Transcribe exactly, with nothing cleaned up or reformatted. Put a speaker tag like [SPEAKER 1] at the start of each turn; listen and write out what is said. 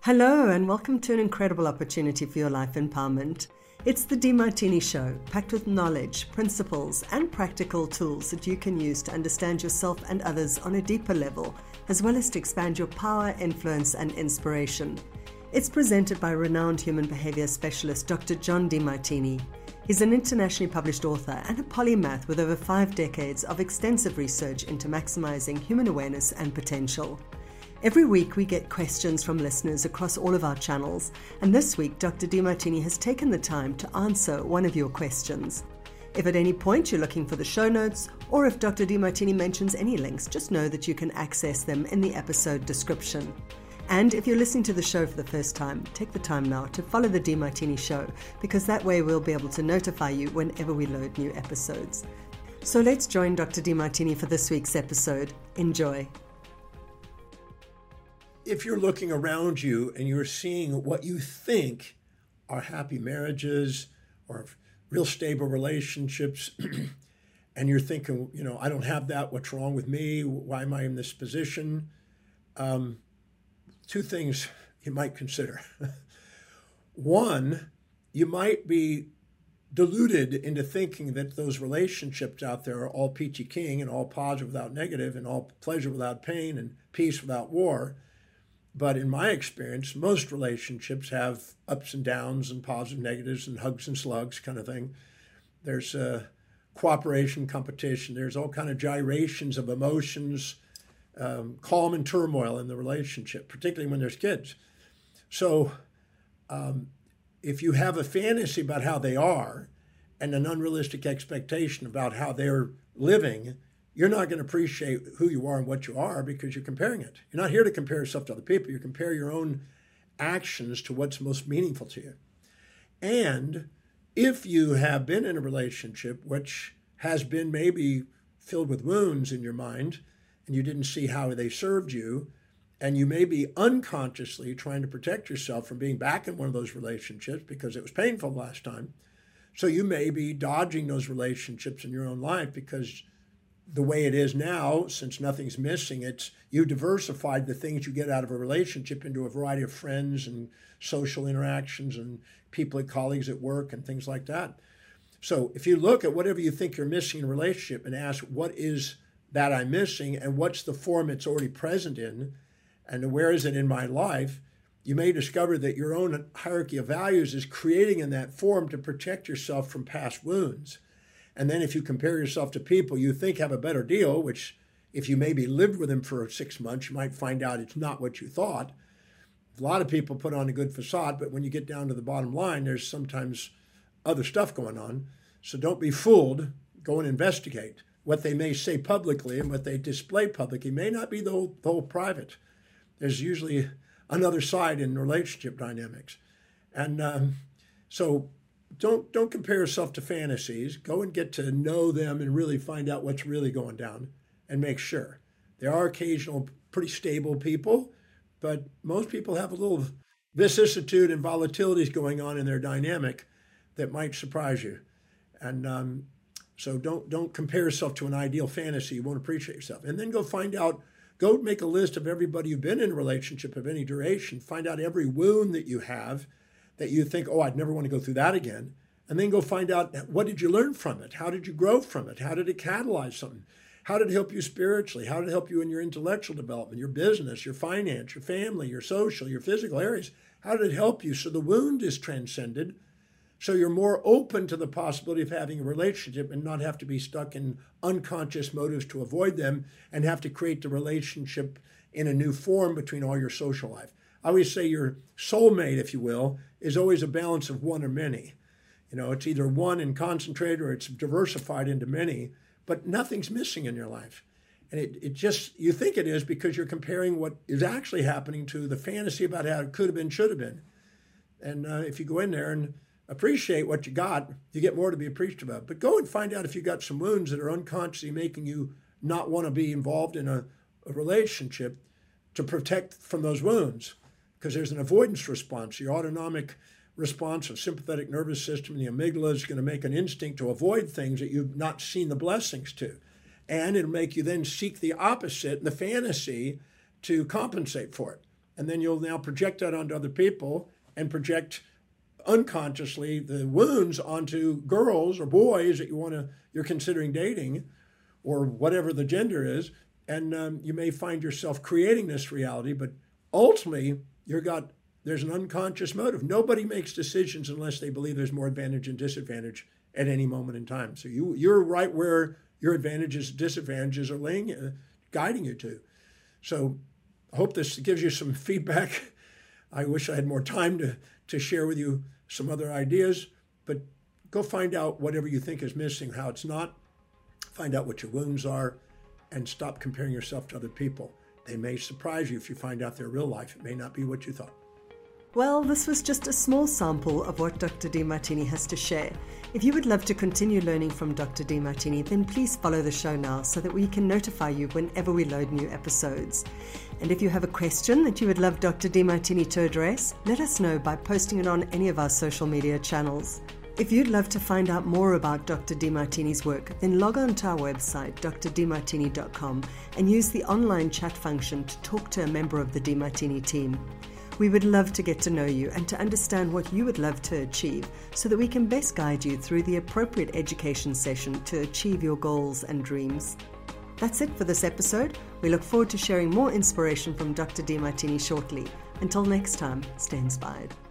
[SPEAKER 1] Hello and welcome to an incredible opportunity for your life empowerment. It's the Demartini Show, packed with knowledge, principles and practical tools that you can use to understand yourself and others on a deeper level, as well as to expand your power, influence and inspiration. It's presented by renowned human behavior specialist Doctor John Demartini. He's an internationally published author and a polymath with over five decades of extensive research into maximizing human awareness and potential. Every week we get questions from listeners across all of our channels, and this week Doctor Demartini has taken the time to answer one of your questions. If at any point you're looking for the show notes, or if Doctor Demartini mentions any links, just know that you can access them in the episode description. And if you're listening to the show for the first time, take the time now to follow the Demartini Show, because that way we'll be able to notify you whenever we load new episodes. So let's join Doctor Demartini for this week's episode. Enjoy.
[SPEAKER 2] If you're looking around you and you're seeing what you think are happy marriages or real stable relationships, and you're thinking, you know, I don't have that, what's wrong with me? Why am I in this position? Um, two things you might consider. One, you might be deluded into thinking that those relationships out there are all peachy keen and all positive without negative and all pleasure without pain and peace without war. But in my experience, most relationships have ups and downs and positive negatives and hugs and slugs kind of thing. There's uh, cooperation, competition. There's all kind of gyrations of emotions, um, calm and turmoil in the relationship, particularly when there's kids. So um, if you have a fantasy about how they are and an unrealistic expectation about how they're living, you're not going to appreciate who you are and what you are because you're comparing it. You're not here to compare yourself to other people. You compare your own actions to what's most meaningful to you. And if you have been in a relationship which has been maybe filled with wounds in your mind and you didn't see how they served you, and you may be unconsciously trying to protect yourself from being back in one of those relationships because it was painful last time. So you may be dodging those relationships in your own life because the way it is now, since nothing's missing, it's you diversified the things you get out of a relationship into a variety of friends and social interactions and people, colleagues at work and things like that. So if you look at whatever you think you're missing in a relationship and ask, what is that I'm missing and what's the form it's already present in and where is it in my life, you may discover that your own hierarchy of values is creating in that form to protect yourself from past wounds. And then if you compare yourself to people you think have a better deal, which if you maybe lived with them for six months, you might find out it's not what you thought. A lot of people put on a good facade, but when you get down to the bottom line, there's sometimes other stuff going on. So don't be fooled. Go and investigate. What they may say publicly and what they display publicly may not be the whole, the whole private. There's usually another side in relationship dynamics. And um, so Don't don't compare yourself to fantasies. Go and get to know them and really find out what's really going down and make sure. There are occasional pretty stable people, but most people have a little vicissitude and volatilities going on in their dynamic that might surprise you. And um, so don't don't compare yourself to an ideal fantasy. You won't appreciate yourself. And then go find out, go make a list of everybody you've been in a relationship of any duration. Find out every wound that you have that you think, oh, I'd never want to go through that again. And then go find out, what did you learn from it? How did you grow from it? How did it catalyze something? How did it help you spiritually? How did it help you in your intellectual development, your business, your finance, your family, your social, your physical areas? How did it help you? So the wound is transcended. So you're more open to the possibility of having a relationship and not have to be stuck in unconscious motives to avoid them and have to create the relationship in a new form between all your social life. I always say your soulmate, if you will, is always a balance of one or many. You know, it's either one and concentrated or it's diversified into many, but nothing's missing in your life. And it, it just, you think it is because you're comparing what is actually happening to the fantasy about how it could have been, should have been. And uh, if you go in there and appreciate what you got, you get more to be appreciative about. But go and find out if you got some wounds that are unconsciously making you not want to be involved in a, a relationship to protect from those wounds. Because there's an avoidance response. Your autonomic response of sympathetic nervous system, the amygdala, is going to make an instinct to avoid things that you've not seen the blessings to. And it'll make you then seek the opposite, the fantasy, to compensate for it. and then you'll now project that onto other people and project unconsciously the wounds onto girls or boys that you want to you're considering dating, or whatever the gender is, and um, you may find yourself creating this reality. But ultimately, you've got there's an unconscious motive. Nobody makes decisions unless they believe there's more advantage and disadvantage at any moment in time. So you you're right where your advantages and disadvantages are laying, uh, guiding you to. So I hope this gives you some feedback. I wish I had more time to, to share with you some other ideas, but go find out whatever you think is missing, how it's not. Find out what your wounds are, and stop comparing yourself to other people. They may surprise you if you find out their real life. It may not be what you thought.
[SPEAKER 1] Well, this was just a small sample of what Doctor Demartini has to share. If you would love to continue learning from Doctor Demartini, then please follow the show now so that we can notify you whenever we load new episodes. And if you have a question that you would love Doctor Demartini to address, let us know by posting it on any of our social media channels. If you'd love to find out more about Doctor Demartini's work, then log on to our website, d r demartini dot com, and use the online chat function to talk to a member of the Demartini team. We would love to get to know you and to understand what you would love to achieve so that we can best guide you through the appropriate education session to achieve your goals and dreams. That's it for this episode. We look forward to sharing more inspiration from Doctor Demartini shortly. Until next time, stay inspired.